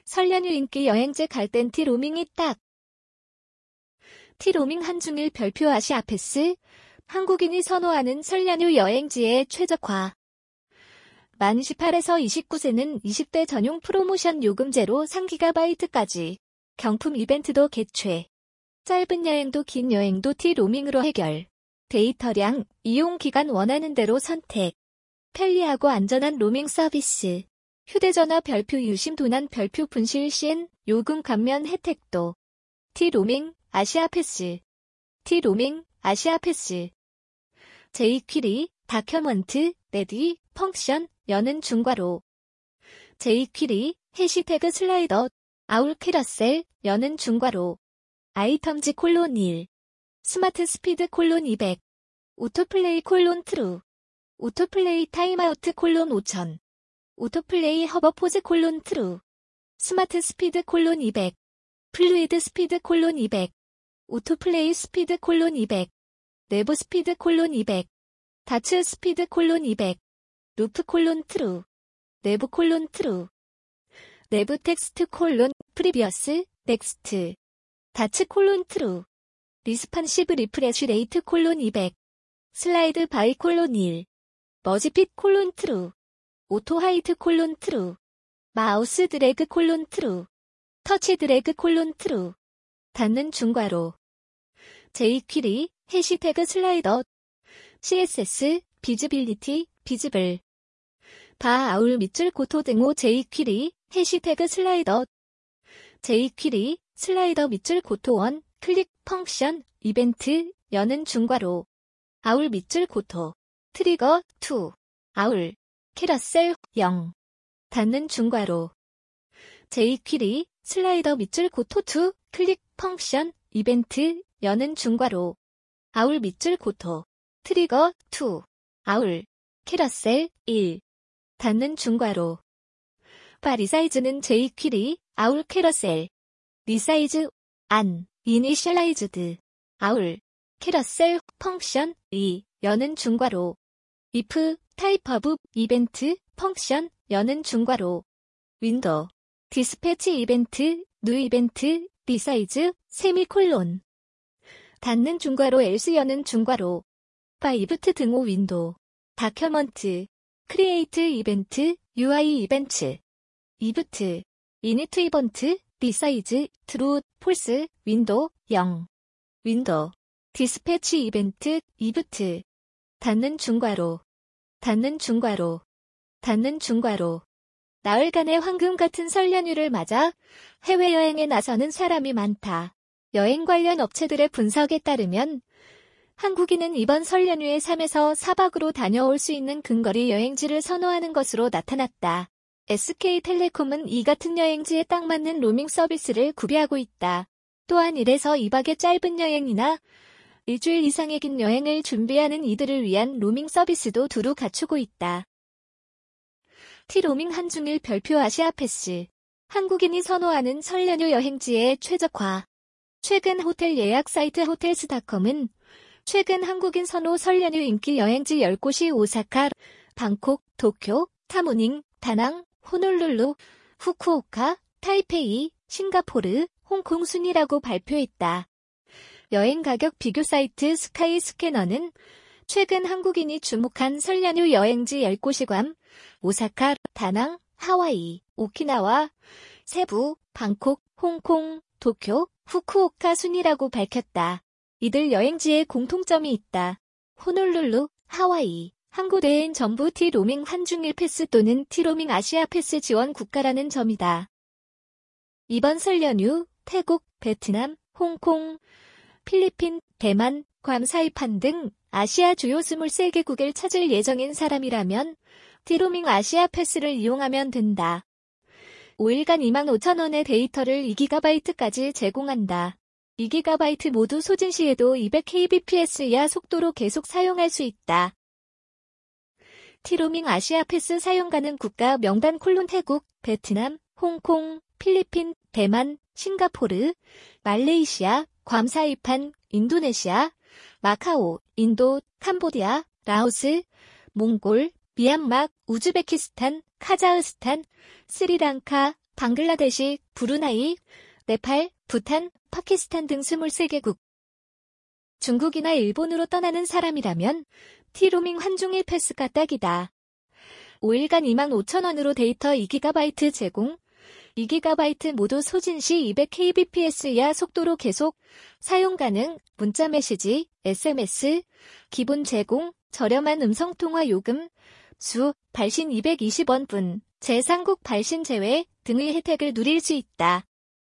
설 연휴 인기 여행지 갈 땐 티로밍이 딱. 티로밍 한중일 별표 아시아 패스, 한국인이 선호하는 설 연휴 여행지에 최적화. 만 18에서 29세는 20대 전용 프로모션 요금제로 3GB까지 경품 이벤트도 개최. 짧은 여행도 긴 여행도 티로밍으로 해결. 데이터량, 이용 기간 원하는 대로 선택. 편리하고 안전한 로밍 서비스. 휴대전화 별표 유심 도난 별표 분실 시엔 요금 감면 혜택도. 티로밍 아시아 패스. 티로밍 아시아 패스. 제이퀴리 다큐먼트 레디 펑션 여는 중괄호. 제이퀴리 해시태그 슬라이더 아울 캐러셀 여는 중괄호. 아이텀즈 콜론 1. 스마트 스피드 콜론 200. 오토플레이 콜론 트루. 오토플레이 타임아우트 콜론 5000. 오토플레이 허버포즈 콜론 트루. 스마트 스피드 콜론 200. 플루이드 스피드 콜론 200. 오토플레이 스피드 콜론 200. 내부 스피드 콜론 200. 다츠 스피드 콜론 200. 루프 콜론 트루. 내부 콜론 트루. 내부 텍스트 콜론 프리비어스 넥스트. 다츠 콜론 트루. 리스판시브 리프레쉬 레이트 콜론 200. 슬라이드 바이 콜론 1. 머지핏 콜론 트루. 오토 하이트 콜론 트루. 마우스 드래그 콜론 트루. 터치 드래그 콜론 트루. 닫는 중괄호. 제이퀴리 해시태그 슬라이더. CSS 비즈빌리티 비즈블. 바 아울 밑줄 고토 등호 제이퀴리 해시태그 슬라이더. 제이퀴리 슬라이더 밑줄 고토 원 클릭 펑션 이벤트 여는 중괄호. 아울 밑줄 고토 트리거 2 아울 캐러셀 0 닫는 중괄호. 제이퀴리 슬라이더 밑줄 고토 2 클릭 펑션 이벤트 여는 중괄호. 아울 밑줄 고토 트리거 2 아울 캐러셀 1 닫는 중괄호. 바 리사이즈는 제이퀴리 아울 캐러셀. 리사이즈 안 이니셜라이즈드 아울 캐러셀 펑션 2 여는 중괄호. if 타입 오브 이벤트 펑션 여는 중괄호. 윈도우 디스패치 이벤트 뉴 이벤트 리사이즈 세미콜론 닫는 중괄호 else 여는 중괄호. 바 이브트 등호 윈도우 다큐먼트 크리에이트 이벤트 UI 이벤트 이브트 이니트 이벤트 리사이즈 트루 폴스 윈도우 0 윈도우 디스패치 이벤트 이브트 닫는 중괄호. 닫는 중괄호. 닫는 중괄호. 나흘간의 황금 같은 설 연휴를 맞아 해외여행에 나서는 사람이 많다. 여행 관련 업체들의 분석에 따르면 한국인은 이번 설 연휴에 3에서 4박으로 다녀올 수 있는 근거리 여행지를 선호하는 것으로 나타났다. SK텔레콤은 이 같은 여행지에 딱 맞는 로밍 서비스를 구비하고 있다. 또한 1에서 2박의 짧은 여행이나 일주일 이상의 긴 여행을 준비하는 이들을 위한 로밍 서비스도 두루 갖추고 있다. 티로밍 한중일 별표 아시아 패스. 한국인이 선호하는 설 연휴 여행지의 최적화. 최근 호텔 예약 사이트 호텔스닷컴은 최근 한국인 선호 설 연휴 인기 여행지 10곳이 오사카, 방콕, 도쿄, 타무닝, 다낭, 호놀룰루, 후쿠오카, 타이페이, 싱가포르, 홍콩 순이라고 발표했다. 여행 가격 비교 사이트 스카이 스캐너는 최근 한국인이 주목한 설 연휴 여행지 10곳이 괌, 오사카, 다낭, 하와이, 오키나와, 세부, 방콕, 홍콩, 도쿄, 후쿠오카 순이라고 밝혔다. 이들 여행지에 공통점이 있다. 호놀룰루, 하와이, 한 곳에는 전부 티로밍 한중일 패스 또는 티로밍 아시아 패스 지원 국가라는 점이다. 이번 설 연휴 태국, 베트남, 홍콩, 필리핀, 대만, 괌, 사이판 등 아시아 주요 23개국을 찾을 예정인 사람이라면 티로밍 아시아 패스를 이용하면 된다. 5일간 25,000원의 데이터를 2GB까지 제공한다. 2GB 모두 소진 시에도 200kbps 이하 속도로 계속 사용할 수 있다. 티로밍 아시아 패스 사용 가능 국가 명단 콜론 태국, 베트남, 홍콩, 필리핀, 대만, 싱가포르, 말레이시아, 괌 사이판, 인도네시아, 마카오, 인도, 캄보디아, 라오스, 몽골, 미얀마, 우즈베키스탄, 카자흐스탄, 스리랑카, 방글라데시, 브루나이, 네팔, 부탄, 파키스탄 등 23개국. 중국이나 일본으로 떠나는 사람이라면 T로밍 한중일 패스가 딱이다. 5일간 25,000원으로 데이터 2GB 제공, 2GB 모두 소진 시 200kbps 이하 속도로 계속 사용 가능, 문자 메시지, SMS, 기본 제공, 저렴한 음성통화 요금, 수, 발신 220원 분, 제3국 발신 제외 등의 혜택을 누릴 수 있다.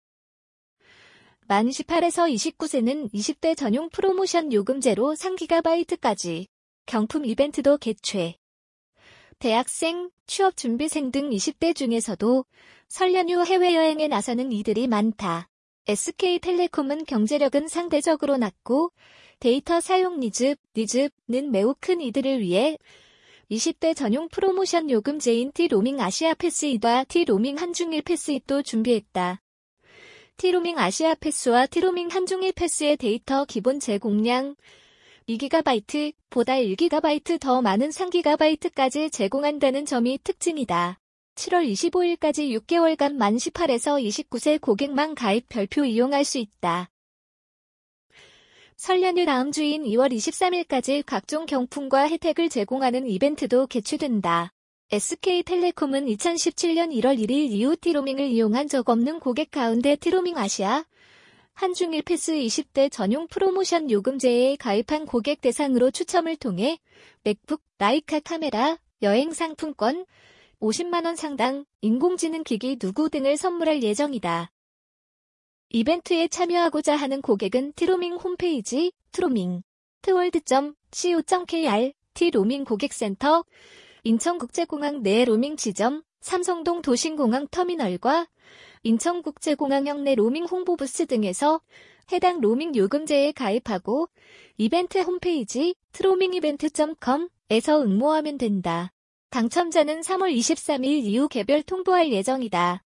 만 18에서 29세는 20대 전용 프로모션 요금제로 3GB까지 경품 이벤트도 개최. 대학생, 취업준비생 등 20대 중에서도 설 연휴 해외여행에 나서는 이들이 많다. SK텔레콤은 경제력은 상대적으로 낮고 데이터 사용 니즈는 매우 큰 이들을 위해 20대 전용 프로모션 요금제인 T로밍 아시아 패스이와 T로밍 한중일 패스잇도 준비했다. T로밍 아시아 패스와 T로밍 한중일 패스의 데이터 기본 제공량 2GB 보다 1GB 더 많은 3GB까지 제공한다는 점이 특징이다. 7월 25일까지 6개월간 만 18에서 29세 고객만 가입 별표 이용할 수 있다. 설 연휴 다음 주인 2월 23일까지 각종 경품과 혜택을 제공하는 이벤트도 개최된다. SK텔레콤은 2017년 1월 1일 이후 T로밍을 이용한 적 없는 고객 가운데 T로밍 아시아 한중일 패스 20대 전용 프로모션 요금제에 가입한 고객 대상으로 추첨을 통해 맥북, 라이카 카메라, 여행 상품권, 50만원 상당, 인공지능 기기 누구 등을 선물할 예정이다. 이벤트에 참여하고자 하는 고객은 T로밍 홈페이지 트로밍, tworld.co.kr, T로밍 고객센터, 인천국제공항 내 로밍 지점, 삼성동 도심공항 터미널과 인천국제공항역 내 로밍 홍보부스 등에서 해당 로밍 요금제에 가입하고 이벤트 홈페이지 트로밍이벤트.com에서 응모하면 된다. 당첨자는 3월 23일 이후 개별 통보할 예정이다.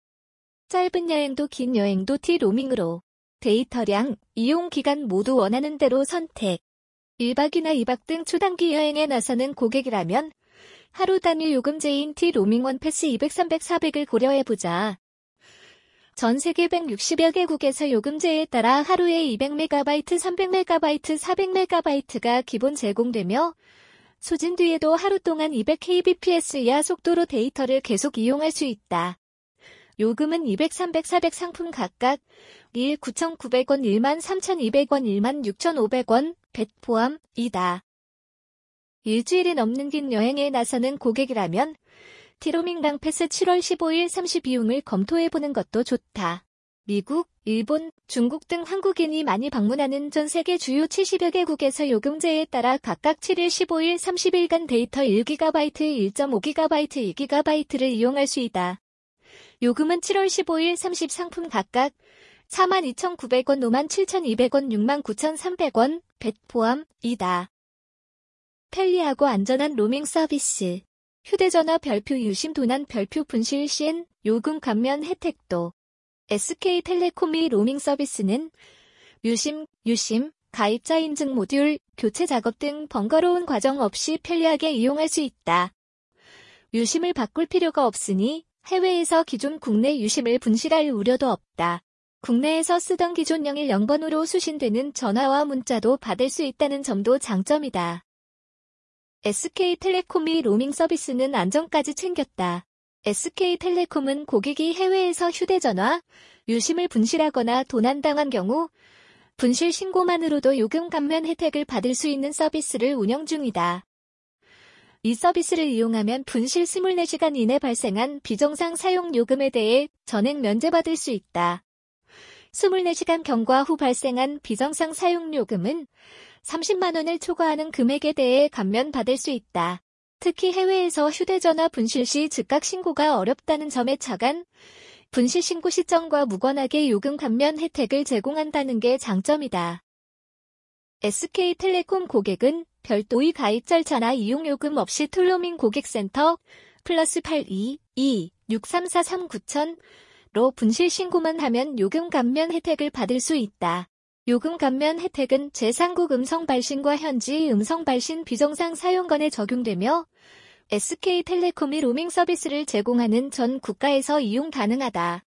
짧은 여행도 긴 여행도 T로밍으로 데이터량, 이용기간 모두 원하는 대로 선택. 1박이나 2박 등 초단기 여행에 나서는 고객이라면 하루 단위 요금제인 T로밍 원패스 200, 300, 400을 고려해보자. 전 세계 160여 개국에서 요금제에 따라 하루에 200MB, 300MB, 400MB가 기본 제공되며 소진 뒤에도 하루 동안 200kbps 이하 속도로 데이터를 계속 이용할 수 있다. 요금은 200, 300, 400 상품 각각 9,900원, 13,200원, 16,500원, 벳 포함이다. 일주일이 넘는 긴 여행에 나서는 고객이라면 T로밍당 패스 7월 15일 32흉을 검토해보는 것도 좋다. 미국, 일본, 중국 등 한국인이 많이 방문하는 전 세계 주요 70여 개국에서 요금제에 따라 각각 7일, 15일, 30일간 데이터 1GB, 1.5GB, 2GB를 이용할 수 있다. 요금은 7월 15일 30 상품 각각 42,900원, 57,200원, 69,300원, 벳 포함이다. 편리하고 안전한 로밍 서비스. 휴대전화 별표 유심 도난 별표 분실 시엔 요금 감면 혜택도. SK텔레콤의 로밍 서비스는 유심, 가입자 인증 모듈, 교체 작업 등 번거로운 과정 없이 편리하게 이용할 수 있다. 유심을 바꿀 필요가 없으니 해외에서 기존 국내 유심을 분실할 우려도 없다. 국내에서 쓰던 기존 010번으로 수신되는 전화와 문자도 받을 수 있다는 점도 장점이다. SK텔레콤의 로밍 서비스는 안전까지 챙겼다. SK텔레콤은 고객이 해외에서 휴대전화, 유심을 분실하거나 도난당한 경우 분실 신고만으로도 요금 감면 혜택을 받을 수 있는 서비스를 운영 중이다. 이 서비스를 이용하면 분실 24시간 이내 발생한 비정상 사용 요금에 대해 전액 면제받을 수 있다. 24시간 경과 후 발생한 비정상 사용 요금은 30만 원을 초과하는 금액에 대해 감면받을 수 있다. 특히 해외에서 휴대전화 분실 시 즉각 신고가 어렵다는 점에 차관, 분실 신고 시점과 무관하게 요금 감면 혜택을 제공한다는 게 장점이다. SK텔레콤 고객은 별도의 가입 절차나 이용 요금 없이 T로밍 고객센터 플러스 82-2-6343-9000로 분실 신고만 하면 요금 감면 혜택을 받을 수 있다. 요금 감면 혜택은 제3국 음성 발신과 현지 음성 발신 비정상 사용건에 적용되며 SK텔레콤이 로밍 서비스를 제공하는 전 국가에서 이용 가능하다.